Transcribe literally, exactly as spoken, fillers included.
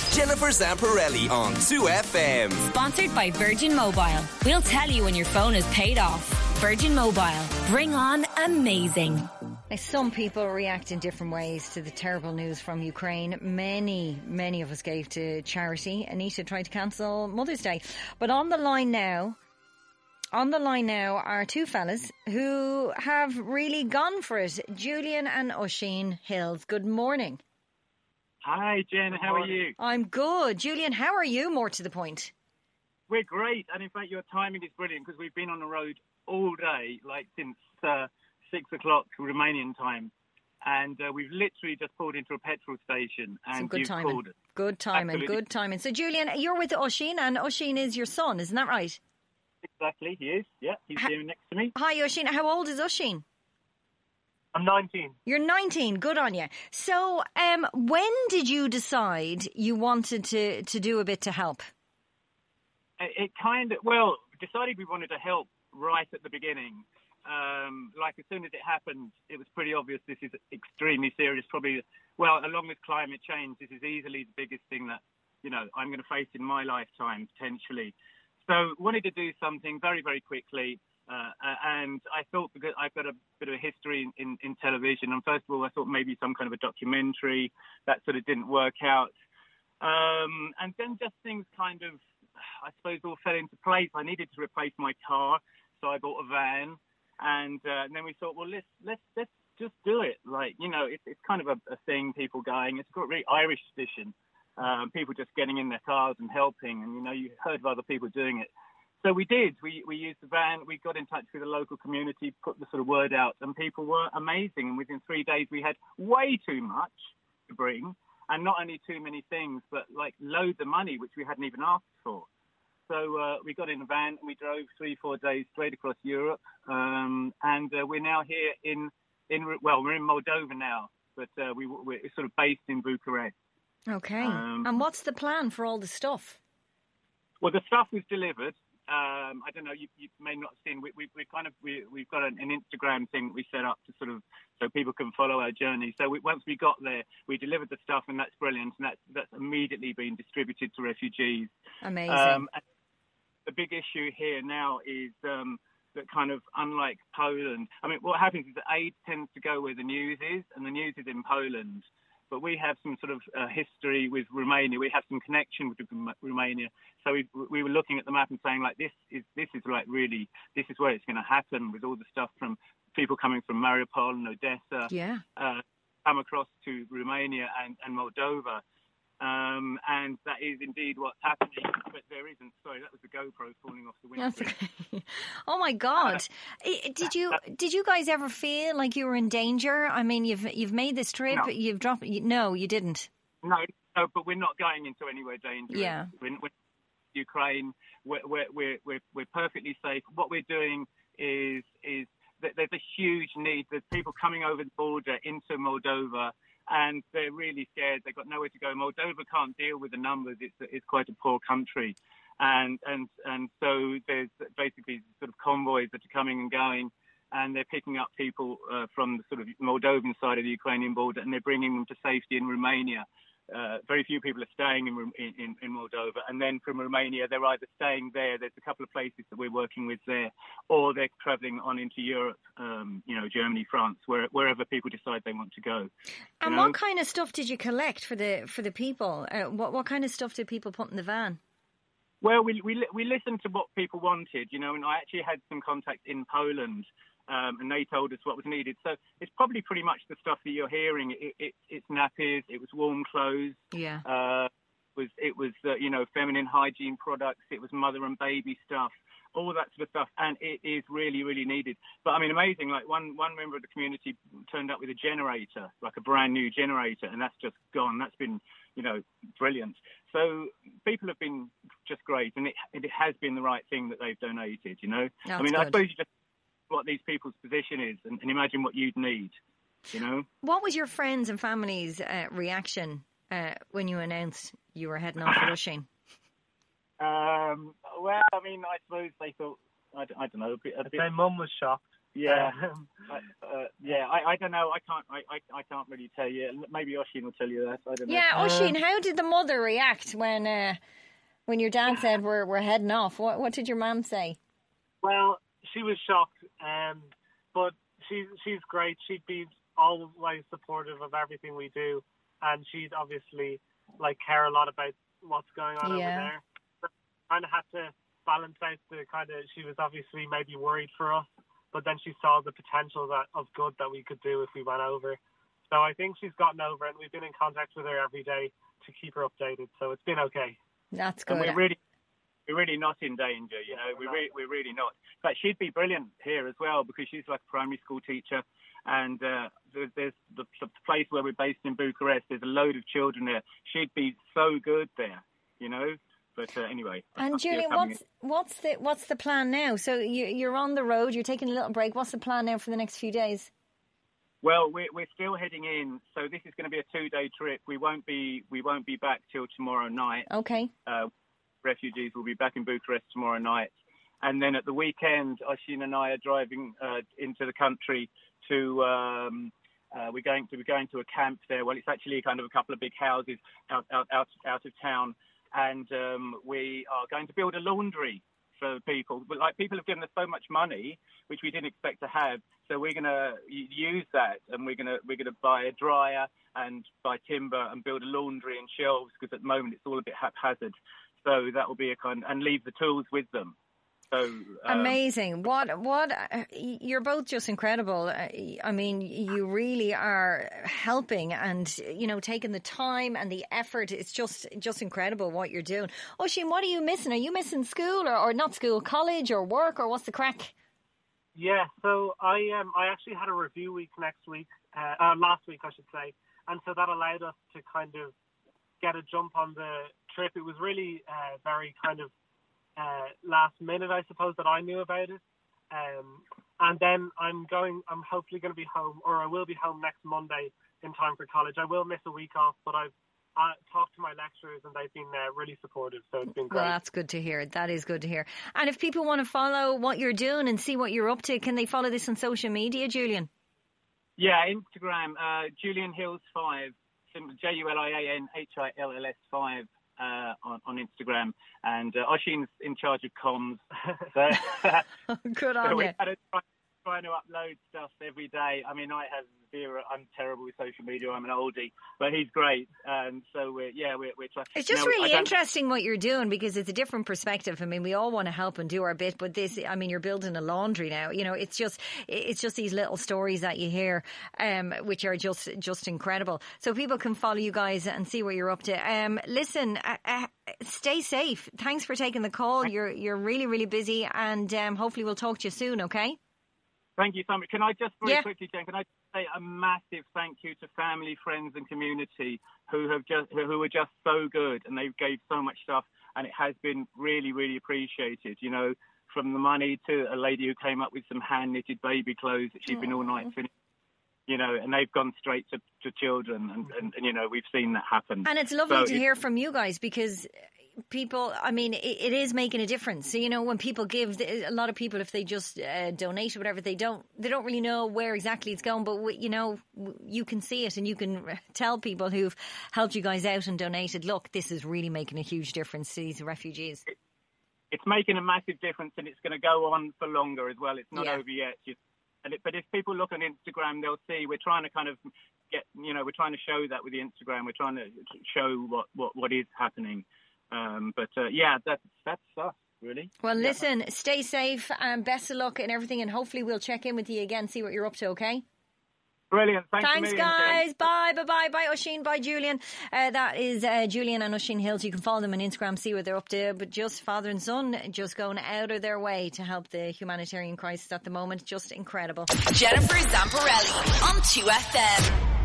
Jennifer Zamparelli on two F M. Sponsored by Virgin Mobile. We'll tell you when your phone is paid off. Virgin Mobile. Bring on amazing. Now, some people react in different ways to the terrible news from Ukraine. Many, many of us gave to charity. Anita tried to cancel Mother's Day. But on the line now, on the line now are two fellas who have really gone for it. Julian and Oisín Hills. Good morning. Hi, Jen. How are you? I'm good. Julian, how are you, more to the point? We're great. And in fact, your timing is brilliant because we've been on the road all day, like since uh, six o'clock Romanian time. And uh, we've literally just pulled into a petrol station and Some good you've timing. called us. Good timing, Absolutely. good timing. So, Julian, you're with Oisín, and Oisín is your son, isn't that right? Exactly, he is. Yeah, he's Ha- here next to me. Hi, Oisín. How old is Oisín? I'm nineteen. You're nineteen. Good on you. So, um, when did you decide you wanted to, to do a bit to help? It, it kind of, well, decided we wanted to help right at the beginning. Um, like as soon as it happened, it was pretty obvious this is extremely serious. Probably, well, along with climate change, this is easily the biggest thing that, you know, I'm going to face in my lifetime, potentially. So wanted to do something very, very quickly. Uh, and I thought, because I've got a bit of a history in, in, in television, and first of all, I thought maybe some kind of a documentary. That sort of didn't work out. Um, and then just things kind of, I suppose, all fell into place. I needed to replace my car, so I bought a van. And, uh, and then we thought, well, let's let's let's just do it. Like, you know, it's it's kind of a, a thing, people going. It's got a really Irish tradition. Um, people just getting in their cars and helping. And, you know, you heard of other people doing it. So we did. We we used the van. We got in touch with the local community, put the sort of word out, and people were amazing. And within three days, we had way too much to bring, and not only too many things, but like loads of money, which we hadn't even asked for. So uh, we got in a van and we drove three, four days straight across Europe, um, and uh, we're now here in in well, we're in Moldova now, but uh, we we're sort of based in Bucharest. Okay. Um, and what's the plan for all the stuff? Well, the stuff was delivered. Um, I don't know, you, you may not have seen, we, we, we kind of, we, we've got an, an Instagram thing that we set up to sort of, so people can follow our journey. So we, once we got there, we delivered the stuff, and that's brilliant, and that's, that's immediately been distributed to refugees. Amazing. Um, and the big issue here now is um, that kind of, unlike Poland, I mean, what happens is that aid tends to go where the news is, and the news is in Poland. But we have some sort of uh, history with Romania. We have some connection with Romania. So we we were looking at the map and saying, like, this is this is like really, this is where it's going to happen, with all the stuff from people coming from Mariupol and Odessa, Yeah. uh, come across to Romania and, and Moldova. Um, and that is indeed what's happening, but there isn't. Sorry, that was the GoPro falling off the window. That's okay. Oh my God! I- Did you did you guys ever feel like you were in danger? I mean, you've you've made this trip. No. You've dropped. You, no, you didn't. No, no, but we're not going into anywhere dangerous. Yeah. We're, we're Ukraine. We're, we're we're we're we're perfectly safe. What we're doing is is that there's a huge need. There's people coming over the border into Moldova, and they're really scared. They've got nowhere to go. Moldova can't deal with the numbers. It's it's quite a poor country, and and and so there's basically sort of convoys that are coming and going, and they're picking up people uh, from the sort of Moldovan side of the Ukrainian border, and they're bringing them to safety in Romania. Uh, very few people are staying in, in in Moldova, and then from Romania they're either staying there. There's a couple of places that we're working with there, or they're travelling on into Europe, um, you know, Germany, France, where, wherever people decide they want to go. And know? what kind of stuff did you collect for the for the people? Uh, what what kind of stuff did people put in the van? Well, we we we listened to what people wanted, you know, and I actually had some contacts in Poland. Um, and they told us what was needed. So it's probably pretty much the stuff that you're hearing. It, it, it's nappies, it was warm clothes, Yeah. uh, it was, it was uh, you know, feminine hygiene products, it was mother and baby stuff, all that sort of stuff. And it is really, really needed. But I mean, amazing, like one, one member of the community turned up with a generator, like a brand new generator, and that's just gone. That's been, you know, brilliant. So people have been just great, and it, it has been the right thing that they've donated, you know. That's I mean, good. I suppose you just what these people's position is, and, and imagine what you'd need, you know? What was your friends and family's uh, reaction uh, when you announced you were heading off to Oisín? Um, well, I mean, I suppose they thought, I, d- I don't know, a bit... A I'd bit say Mum was shocked. Yeah, Um, I, uh, yeah. I, I don't know. I can't. I, I, I can't really tell you. Maybe Oshin will tell you that. I don't know. Yeah, Oisín, how did the mother react when uh, when your dad said we're we're heading off? What what did your mum say? Well, she was shocked, um, but she's she's great. She'd be always supportive of everything we do, and she'd obviously like care a lot about what's going on Yeah. over there. So kind of had to balance out the kind of. She was obviously maybe worried for us, but then she saw the potential that of good that we could do if we went over. So I think she's gotten over it. We've been in contact with her every day to keep her updated. So it's been okay. That's And good. we're really, we're really not in danger. You know, we're re- we're really not. But she'd be brilliant here as well because she's like a primary school teacher, and uh, there- there's the, the place where we're based in Bucharest. There's a load of children there. She'd be so good there. You know. But uh, anyway. And Julian, what's what's the what's the plan now? So you, you're on the road. You're taking a little break. What's the plan now for the next few days? Well, we're we're still heading in, so this is going to be a two-day trip. We won't be we won't be back till tomorrow night. Okay. Uh, refugees will be back in Bucharest tomorrow night, and then at the weekend, Oisín and I are driving uh, into the country to. Um, uh, we're going to be going to a camp there. Well, it's actually kind of a couple of big houses out out out, out of town, and um, we are going to build a laundry for people. But like people have given us so much money, which we didn't expect to have. So we're going to use that, and we're going to we're going to buy a dryer and buy timber and build a laundry and shelves because at the moment it's all a bit haphazard. So that will be a kind and leave the tools with them. So um, amazing! What what uh, you're both just incredible. Uh, I mean, you really are helping, and you know, taking the time and the effort. It's just just incredible what you're doing. Oisín, what are you missing? Are you missing school or, or not school, college or work, or what's the crack? Yeah, so I um I actually had a review week next week, uh, uh, last week I should say, and so that allowed us to kind of get a jump on the trip. It was really uh, very kind of uh, last minute, I suppose, that I knew about it. Um, and then I'm going. I'm hopefully going to be home, or I will be home next Monday in time for college. I will miss a week off, but I've uh, talked to my lecturers and they've been uh, really supportive. So it's been great. Well, that's good to hear. That is good to hear. And if people want to follow what you're doing and see what you're up to, can they follow this on social media, Julian? Yeah, Instagram, uh, Julian Hills five, J U L I A N H I L L S five. Uh, on, on Instagram, and uh, Oisín's in charge of comms. So, good on so you. we've had to try, trying to upload stuff every day. I mean, I have zero. I'm terrible with social media. I'm an oldie, but he's great. And so we're yeah, we're, we're trying. It's just now, really interesting what you're doing because it's a different perspective. I mean, we all want to help and do our bit, but this, I mean, you're building a laundry now. You know, it's just, it's just these little stories that you hear, um, which are just, just incredible. So people can follow you guys and see what you're up to. Um, listen, uh, uh, stay safe. Thanks for taking the call. You're, you're really, really busy, and um, hopefully we'll talk to you soon. Okay. Thank you so much. Can I just very yeah. quickly, Jen, can I say a massive thank you to family, friends and community who have just who are just so good, and they gave so much stuff, and it has been really, really appreciated. You know, from the money to a lady who came up with some hand-knitted baby clothes that she'd been all night finishing. You know, and they've gone straight to, to children, and, and, and, you know, we've seen that happen. And it's lovely so to it, hear from you guys because people, I mean, it, it is making a difference. So, you know, when people give, a lot of people, if they just uh, donate or whatever, they don't, they don't really know where exactly it's going. But, you know, you can see it and you can tell people who've helped you guys out and donated, look, this is really making a huge difference to these refugees. It, it's making a massive difference, and it's going to go on for longer as well. It's not yeah. over yet. You, And it, but if people look on Instagram, they'll see we're trying to kind of get, you know, we're trying to show that with the Instagram. We're trying to show what, what, what is happening. Um, but, uh, yeah, that's, that's us, really. Well, yeah. listen, stay safe and best of luck and everything. And hopefully we'll check in with you again, see what you're up to, okay? Brilliant. Thanks, Thanks, million, guys. Jen. Bye, bye, bye, bye, Oisín, bye, Julian. Uh, that is uh, Julian and Oisín Hills. You can follow them on Instagram, see what they're up to. But just father and son, just going out of their way to help the humanitarian crisis at the moment. Just incredible. Jennifer Zamparelli on two F M.